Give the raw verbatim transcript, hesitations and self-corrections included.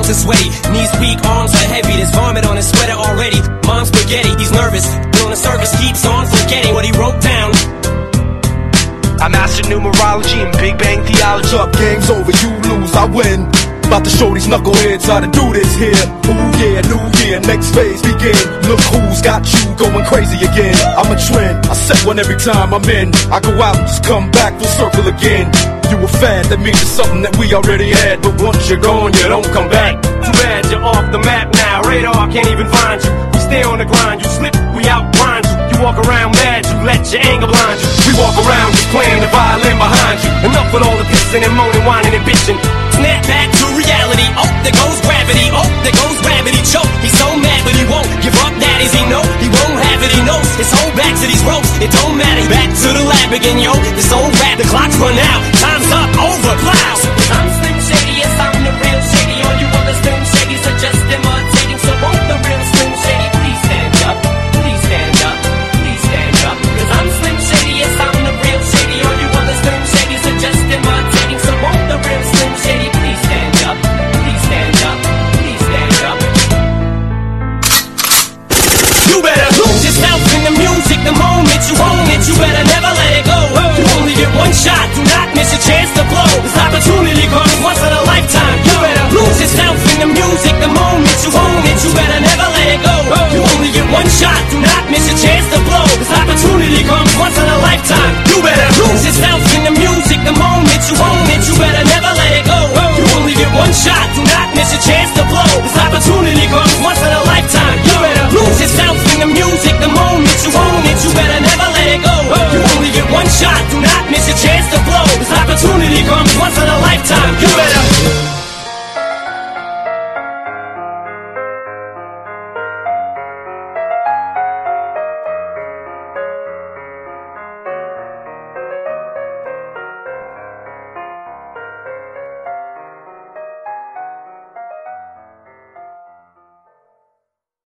to sweaty. Knees weak, arms are heavy. There's vomit on his sweater already. Mom's spaghetti, he's nervous. On the surface, keeps on forgetting what he wrote down. I mastered numerology and Big Bang theology. Up, game's over, you lose, I win. About to show these knuckleheads how to do this here. Ooh yeah, new year, next phase begin. Look who's got you going crazy again. I'm a trend, I set one every time I'm in. I go out and just come back, full circle again. You a fad, that means it's something that we already had. But once you're gone, you don't come back. Too bad you're off the map now. Radar can't even find you. We stay on the grind, you slip, we outgrind you. You walk around mad, you let your anger blind you. We walk around just playing the violin behind you. Enough with all the pissing and moaning, whining and bitching. Snap back to reality. Oh, there goes gravity. Oh, there goes gravity. Choke. He's so mad, but he won't give up. That is he know. He won't have it. He knows his whole back to these ropes. It don't matter. Back to the lab again, yo. This old rap, the clock's run out. Time's up. Over. Plow. I'm Slim Shady. Yes, I'm the real Shady. All you other Slim Shadys are just imitating. So won't the real Slim Shady please stand up? Please stand up. Please stand up. Cause I'm Slim Shady. Yes, I'm the real Shady. All you other Slim Shadys are just imitating. So won't the real Slim Shady please stand up? Please stand up. Please stand up. You better lose yourself in the music. The moment you own it, you better never let it go. You only get one shot. Do not miss a chance to blow. This opportunity comes once in a lifetime. You better lose yourself in the music. The moment you own it, you better never let it go. You only get one shot. Do not miss a chance to blow. This opportunity comes once in a lifetime. You better lose yourself in the music. The moment you own it, you better never let it go. You only get one shot. Do not miss a chance to blow. This opportunity comes once in a lifetime. You better lose yourself in the music. The moment you own it, you better never let it go. You only get one shot. Do not miss a chance to blow. This opportunity comes once in a lifetime. You better